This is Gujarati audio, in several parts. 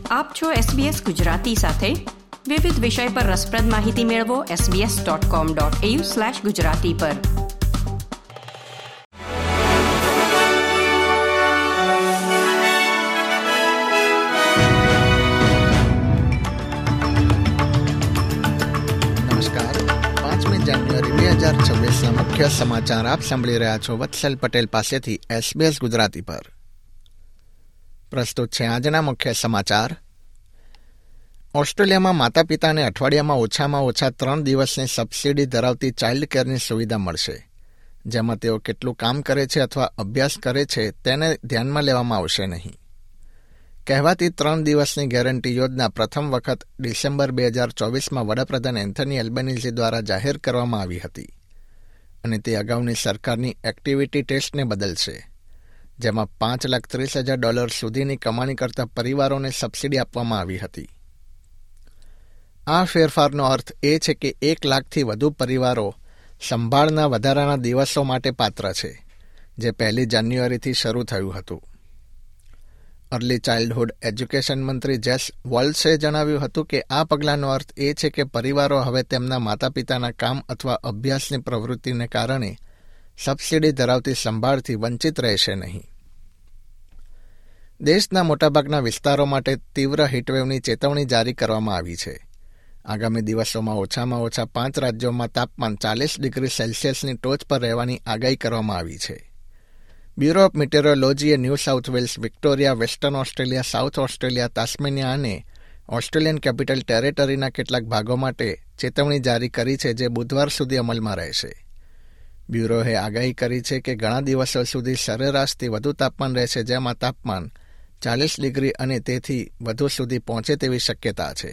આપ છો SBS ગુજરાતી સાથે. વિવિધ વિષય પર રસપ્રદ માહિતી મેળવો sbs.com.au/gujarati પર. નમસ્કાર. 5મી જાન્યુઆરી 2026 મુખ્ય સમાચાર આપ સાંભળી રહ્યા છો વત્સલ પટેલ પાસેથી SBS ગુજરાતી પર. પ્રસ્તુત છે આજના મુખ્ય સમાચાર. ઓસ્ટ્રેલિયામાં માતા પિતાને અઠવાડિયામાં ઓછામાં ઓછા 3 દિવસની સબસિડી ધરાવતી ચાઇલ્ડ કેરની સુવિધા મળશે, જેમાં તેઓ કેટલું કામ કરે છે અથવા અભ્યાસ કરે છે તેને ધ્યાનમાં લેવામાં આવશે નહીં. કહેવાતી 3 દિવસની ગેરંટી યોજના પ્રથમ વખત ડિસેમ્બર 2024માં વડાપ્રધાન એન્થની એલ્બનીઝી દ્વારા જાહેર કરવામાં આવી હતી અને તે અગાઉની સરકારની એક્ટિવિટી ટેસ્ટને બદલશે, જેમાં $5,30,000 સુધીની કમાણી કરતા પરિવારોને સબસિડી આપવામાં આવી હતી. આ ફેરફારનો અર્થ એ છે કે 1 લાખથી વધુ પરિવારો સંભાળના વધારાના દિવસો માટે પાત્ર છે, જે 1 જાન્યુઆરીથી શરૂ થયું હતું. અર્લી ચાઇલ્ડહુડ એજ્યુકેશન મંત્રી જેસ વોલ્સે જણાવ્યું હતું કે આ પગલાંનો અર્થ એ છે કે પરિવારો હવે તેમના માતા પિતાના કામ અથવા અભ્યાસની પ્રવૃત્તિને કારણે સબસિડી ધરાવતી સંભાળથી વંચિત રહેશે નહીં. દેશના મોટાભાગના વિસ્તારો માટે તીવ્ર હીટવેવની ચેતવણી જારી કરવામાં આવી છે. આગામી દિવસોમાં ઓછામાં ઓછા 5 રાજ્યોમાં તાપમાન 40 ડિગ્રી સેલ્સિયસની ટોચ પર રહેવાની આગાહી કરવામાં આવી છે. બ્યુરો ઓફ મિટેરોલોજીએ New South Wales, Victoria, Western Australia, South Australia, Tasmania અને ઓસ્ટ્રેલિયન કેપિટલ ટેરેટરીના કેટલાક ભાગો માટે ચેતવણી જારી કરી છે, જે બુધવાર સુધી અમલમાં રહેશે. બ્યુરોએ આગાહી કરી છે કે ઘણા દિવસો સુધી સરેરાશથી વધુ તાપમાન રહેશે, જેમાં તાપમાન 40 ડિગ્રી અને તેથી વધુ સુધી પહોંચે તેવી શક્યતા છે.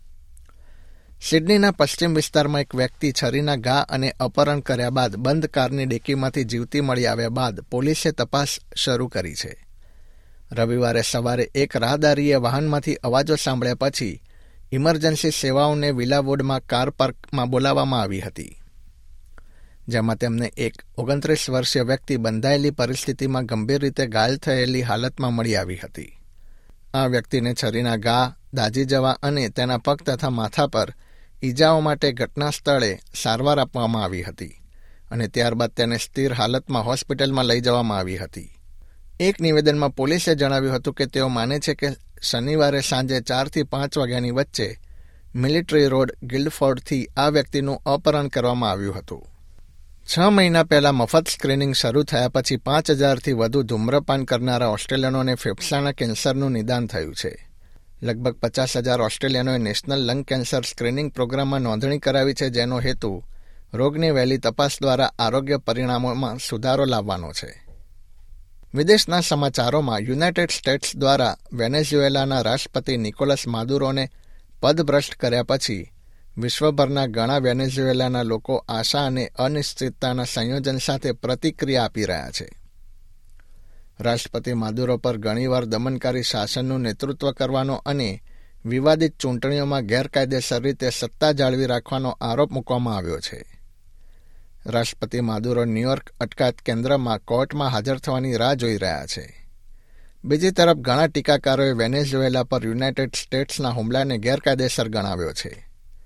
સિડનીના પશ્ચિમ વિસ્તારમાં એક વ્યક્તિ છરીના ઘા અને અપહરણ કર્યા બાદ બંધ કારની ડેકીમાંથી જીવતી મળી આવ્યા બાદ પોલીસે તપાસ શરૂ કરી છે. રવિવારે સવારે એક રાહદારીએ વાહનમાંથી અવાજો સાંભળ્યા પછી ઇમરજન્સી સેવાઓને વિલાવુડમાં કાર પાર્કમાં બોલાવવામાં આવી હતી, જેમાં તેમને એક 29 વર્ષીય વ્યક્તિ બંધાયેલી પરિસ્થિતિમાં ગંભીર રીતે ઘાયલ થયેલી હાલતમાં મળી આવી હતી. આ વ્યક્તિને છરીના ઘા, દાઝી જવા અને તેના પગ તથા માથા પર ઈજાઓ માટે ઘટના સ્થળે સારવાર આપવામાં આવી હતી અને ત્યારબાદ તેને સ્થિર હાલતમાં હોસ્પિટલમાં લઈ જવામાં આવી હતી. એક નિવેદનમાં પોલીસે જણાવ્યું હતું કે તેઓ માને છે કે શનિવારે સાંજે 4 થી 5 વાગ્યાની વચ્ચે મિલિટરી રોડ, ગિલ્ડફોર્ડથી આ વ્યક્તિનું અપહરણ કરવામાં આવ્યું હતું. 6 મહિના પહેલા મફત સ્ક્રીનિંગ શરૂ થયા પછી 5,000થી વધુ ધૂમ્રપાન કરનારા ઓસ્ટ્રેલિયનોને ફેફસાના કેન્સરનું નિદાન થયું છે. લગભગ 50,000 ઓસ્ટ્રેલિયનોએ નેશનલ લંગ કેન્સર સ્ક્રીનિંગ પ્રોગ્રામમાં નોંધણી કરાવી છે, જેનો હેતુ રોગની વહેલી તપાસ દ્વારા આરોગ્ય પરિણામોમાં સુધારો લાવવાનો છે. વિદેશના સમાચારોમાં યુનાઇટેડ સ્ટેટ્સ દ્વારા વેનેઝુએલાના રાષ્ટ્રપતિ નિકોલસ માદુરોને પદભ્રષ્ટ કર્યા પછી વિશ્વભરના ઘણા વેનેઝુએલાના લોકો આશા અને અનિશ્ચિતતાના સંયોજન સાથે પ્રતિક્રિયા આપી રહ્યા છે. રાષ્ટ્રપતિ માદુરો પર ઘણીવાર દમનકારી શાસનનું નેતૃત્વ કરવાનો અને વિવાદિત ચૂંટણીઓમાં ગેરકાયદેસર રીતે સત્તા જાળવી રાખવાનો આરોપ મૂકવામાં આવ્યો છે. રાષ્ટ્રપતિ માદુરો ન્યૂયોર્ક અટકાયત કેન્દ્રમાં કોર્ટમાં હાજર થવાની રાહ જોઈ રહ્યા છે. બીજી તરફ ઘણા ટીકાકારોએ વેનેઝુએલા પર યુનાઇટેડ સ્ટેટ્સના હુમલાને ગેરકાયદેસર ગણાવ્યો છે.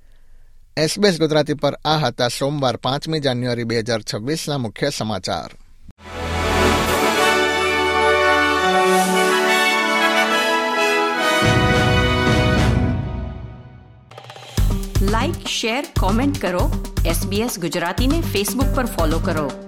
SBS ગુજરાતી પર આ હતા સોમવાર 5મી જાન્યુઆરી 2026ના મુખ્ય સમાચાર. લાઇક, શેર, કોમેન્ટ કરો. SBS ગુજરાતીને ફેસબુક પર ફોલો કરો.